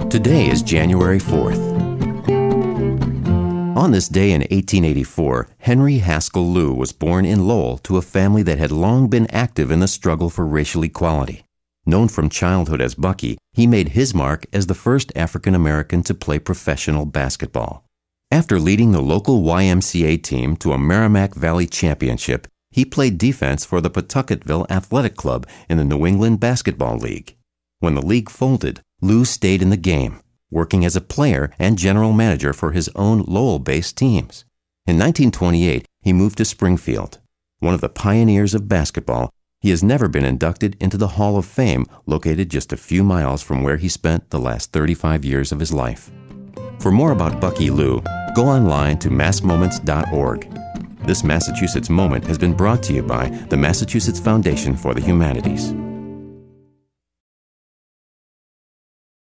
Today is January 4th. On this day in 1884, Henry Haskell Lew was born in Lowell to a family that had long been active in the struggle for racial equality. Known from childhood as Bucky, he made his mark as the first African American to play professional basketball. After leading the local YMCA team to a Merrimack Valley championship, he played defense for the Pawtucketville Athletic Club in the New England Basketball League. When the league folded, Lew stayed in the game, working as a player and general manager for his own Lowell-based teams. In 1928, he moved to Springfield. One of the pioneers of basketball, he has never been inducted into the Hall of Fame, located just a few miles from where he spent the last 35 years of his life. For more about Bucky Lew, go online to massmoments.org. This Massachusetts Moment has been brought to you by the Massachusetts Foundation for the Humanities.